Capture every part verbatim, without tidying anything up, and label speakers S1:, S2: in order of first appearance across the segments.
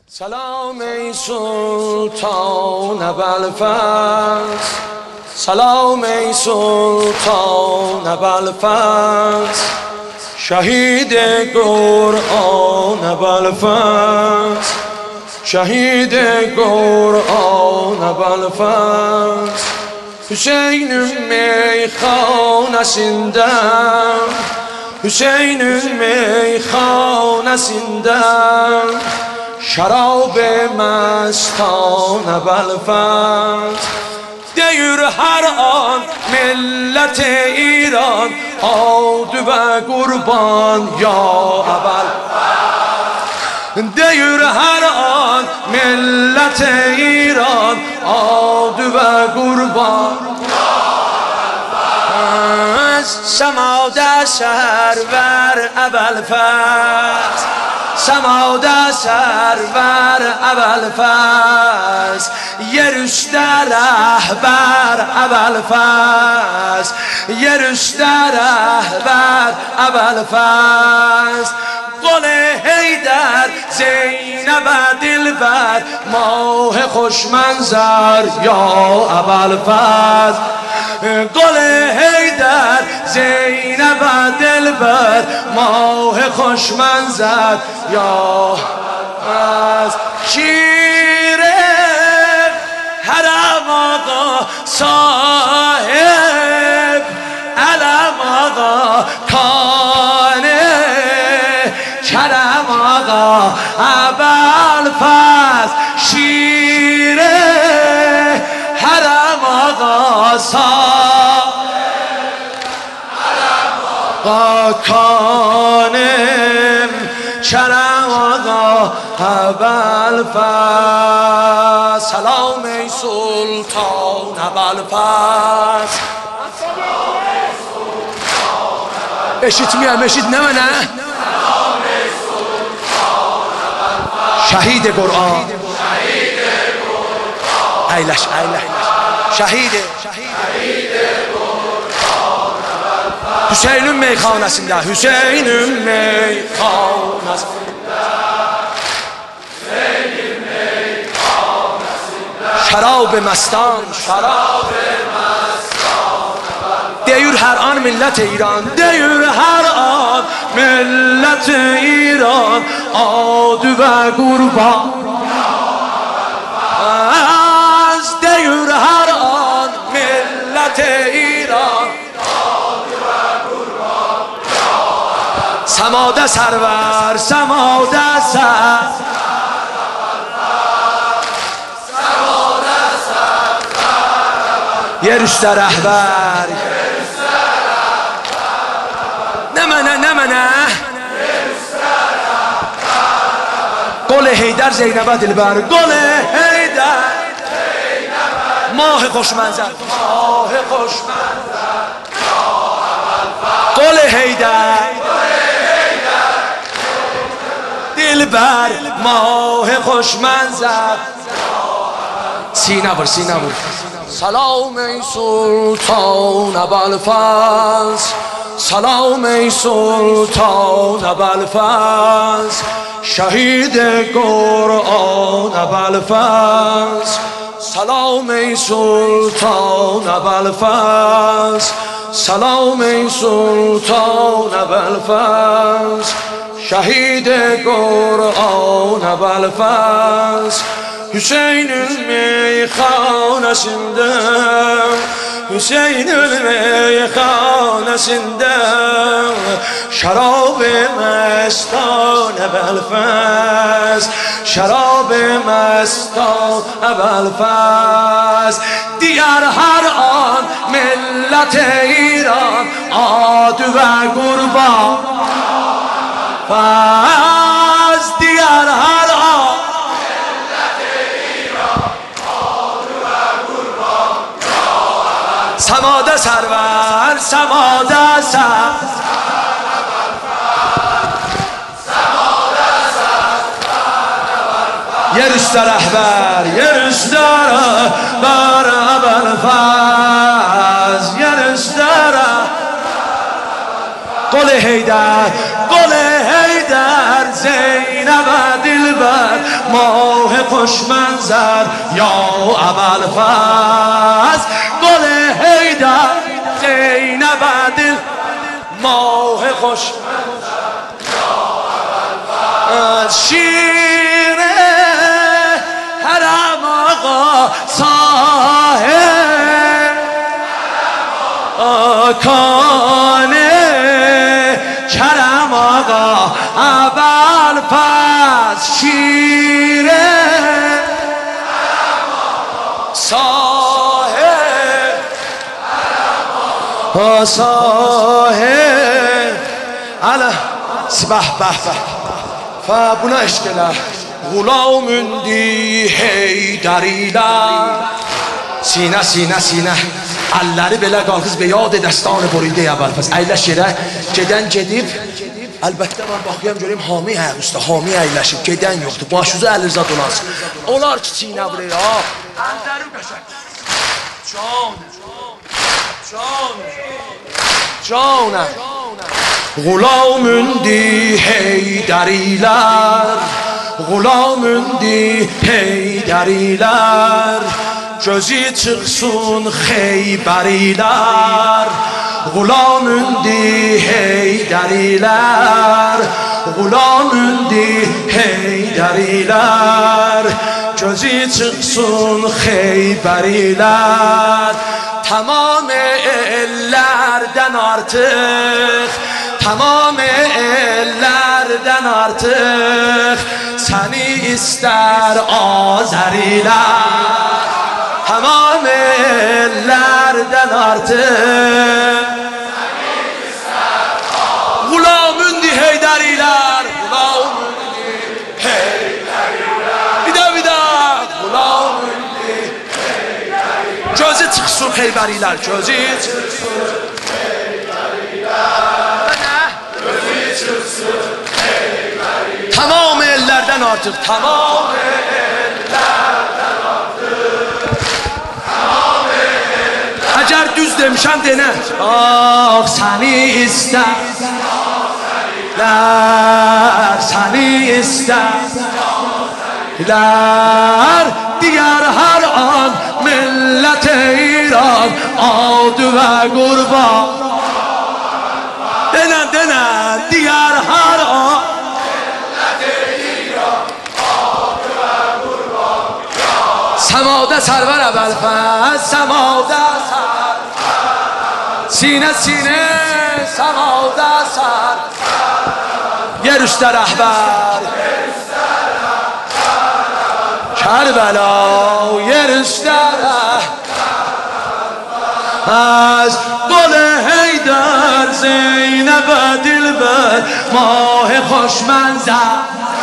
S1: سلام ای سلطان ابوالفضل، سلام ای سلطان ابوالفضل، شهید قرآن ابوالفضل، شهید قرآن ابوالفضل. حسین میخوان سندم، حسین میخوان سندم، شراب مستان ابوالفضل. دیر هر آن ملت ایران، آد و قربان یا ابوالفضل. دیر هر آن ملت ایران، آد و قربان یا ابوالفضل. سماد سرور ابوالفضل، سماد سرور ابوالفضل، یه رشته رهبر ابوالفضل، یه رشته رهبر ابوالفضل. گل حیدر زینب دلبر، ماه خوش منظر یا ابوالفضل. گل حیدر زینب دلبر، ماه خوش منظر یا ابوالفضل. شیر حرم آقا صاحب علم آقا کانه، کرم آقا ابوالفضل. شیر حرم آقا صاحب علم آقا کانه، کرم آقا ابوالفضل. سلام ای سلطان ابوالفضل، بشید میام بشید نه نه. شهید قرآن، ایلش ایلش شهید حسین میخانسinde، حسین میخانسinde، شراب مستان، شراب مستان. دیر هر آن ملت ایران، دیر هر آن ملت ایران، آد و قربان از. دیر هر آن ملت ایران، آد و قربان. سماد سرور، سماد سرور، یه رشته رهبر، نمنه نمنه. گل حیدر زینب دلبر، گل حیدر ماه خوش منظر، ماه خوش منظر. گل حیدر دلبر، ماه خوش منظر. سینه بر سینه بر. سلام ای سلطان ابوالفضل، سلام ای سلطان ابوالفضل، شهید قرآن ابوالفضل. سلام ای سلطان ابوالفضل، سلام ای سلطان ابوالفضل، شهید قرآن ابوالفضل. حسین میخانسinde، حسین میخانسinde، شراب مستان ابوالفضل، شراب مستان ابوالفضل. دیگر هر آن ملت ایران، آد و قربان فضل. دیگر هر آن سماد سرور، سماد سرور، یه رشته رهبر، یه رشته رهبر ابوالفضل، یه رشته رهبر. گل حیدر، گل حیدر زینب دلبر ما خوش منظر یا ابوالفضل گل حیدر زینب دل ماه خوش منظر یا ابوالفضل شیر حرم آقا صاحب آکانه کرم آقا ابوالفضل شیر صاحب صاحب على سبح بح فبنا اشكلا غلام دی حیدری‌لر سینه سینه سینه elleri belə qalxız və yad dəstanı buridə ابوالفضل əyləşirə gedən gedib əlbəttə mən baxıyam göreyim hami hə usta hami əyləşib gedən yoxdur başucu əlirza dolansın olar ki çiynə vurur ha əllərim qəşəng can can canə غلامündü Heydəriler غلامündü Heydəriler gözü çıksın Xeybərilər غلامündü Heydəriler غلامündü Heydəriler gözü çıksın Xeybərilər tamam ellerden artık tamam ellerden artık seni ister Azeriler tamam ellerden artık seni ister Azeriler غلامündü Heydəriler غلامündü Heydəriler bir daha bir daha غلامündü Heydəriler gözü çıksın Xeybərilər gözü çıksın tamam ellerden artık tamam ellerden artık tamam ellerden eğer düz demişem dene ah seni isterler seni isterler diğer her an millet İran adı ve kurban denen denen diğer her an سماده سرور ابوالفضل سماده سرور سینه سینه سماده سر yer üstte rehber Kerbela yer üstte از گل حیدر زینب دلبر ماه خوش منظر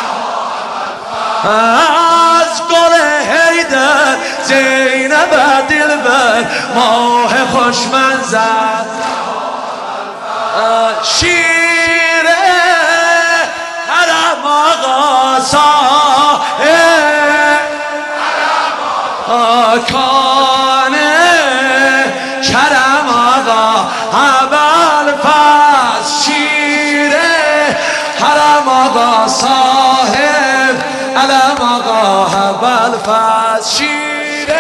S1: از گل حیدر زینب دلبر ماه خوش منظر شیر حرم آقا صاحب آکانه کرم آقا ابوالفضل شیر حرم آقا صاحب علم آقا ابوالفضل شیر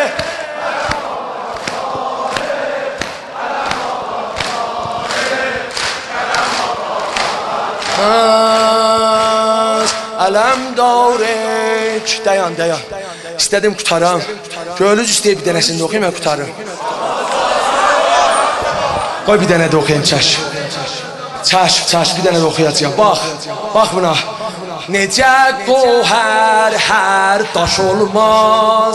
S1: علم داره dayan dayan istedim qutaram göğlüz istəyib bir dənəsində oxuyayım mən qutarım qoy bir dənə də oxuyayım çəş çəş çəş bir dənə də oxuyacağım bax bax buna necə qohər hər daş olmaz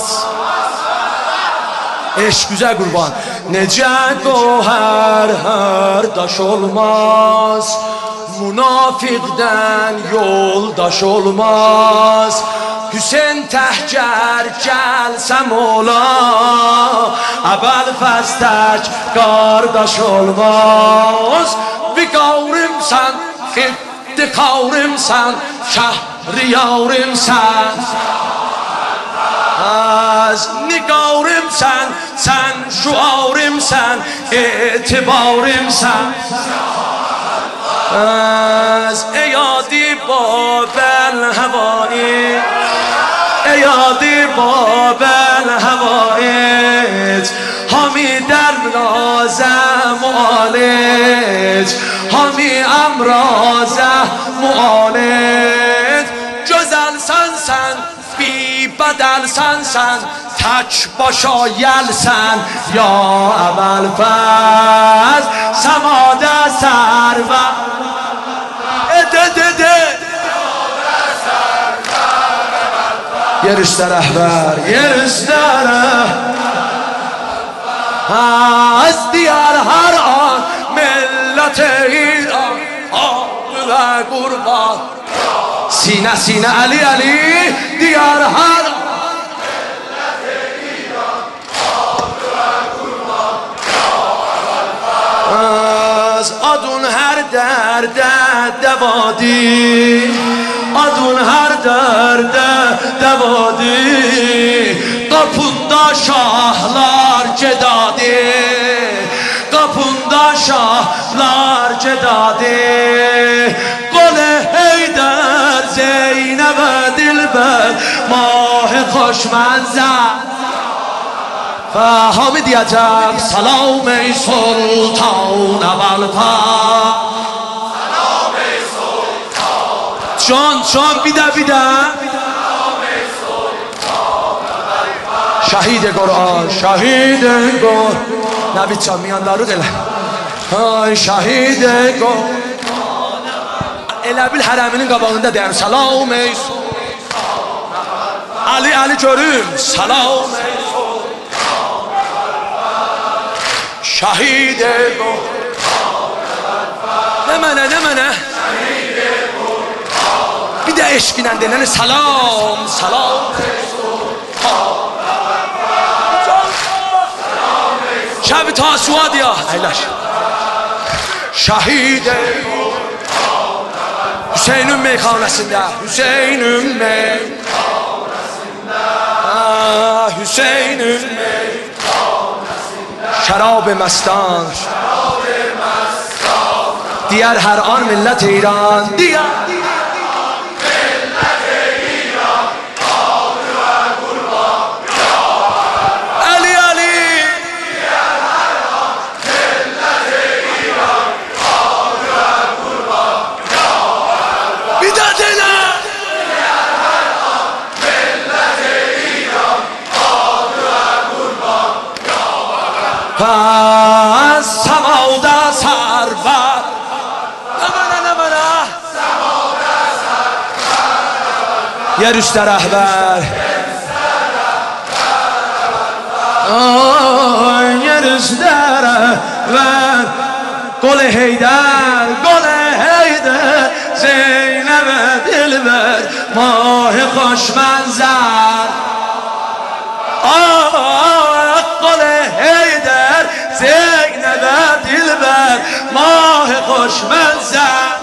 S1: eşq güzel qurban necə qohər hər daş olmaz Munafiqdən yoldaş olmaz Hüseyin təhkər gəlsəm ola Əbəlfəz tək qardaş olmaz Viqavrimsən, iftiqavrimsən Şəhriyavrimsən Az niqavrimsən, sən şuavrimsən Etibarimsən از ایادی با بل هوایی یادی باب الهوایج همی در نازم معالج همی امرازم معالج جزل سن سن بی بدل سن سن تک باشا یل سن یا اول فز سماده سر و ده ده ده یه رشته رهبر یه رشته از دیار هر آن ملت ایران آب و قربان سینه سینه علی علی دیار هر آن ملت ایران آب و قربان از آدون هر درد دوادی آدون هر درد دوادی قپوندا شاهلار جدادی قپوندا شاهلار جدادی گل حیدر زینب دلبر ماه خوشمنظر فهامدی عجب سلام ای سلطان اول جان جان بیده بیده شهید قرآن شهید قرآن نبید جان میان دارو دل های شهید قرآن الابیل حرمینین قبağında deyim سلام ای علی علی görüm سلام ای شهید قرآن نه منه نه منه bir de eşkinen denen salam salam şebi tasuat ya eyleş şehid Hüseyin'in meyhanesinde Hüseyin'in meyhanesinde Hüseyin'in meyhanesinde şarab mestan diğer her an millet İran diğer پس سماده سرور نمانه نمانه سماده سرور یه رشته رهبر یه رشته رهبر گل حیدر گل حیدر زینب دلبر ماه خوشمنظر گل حیدر زینب دلبر ماه خوشمنظر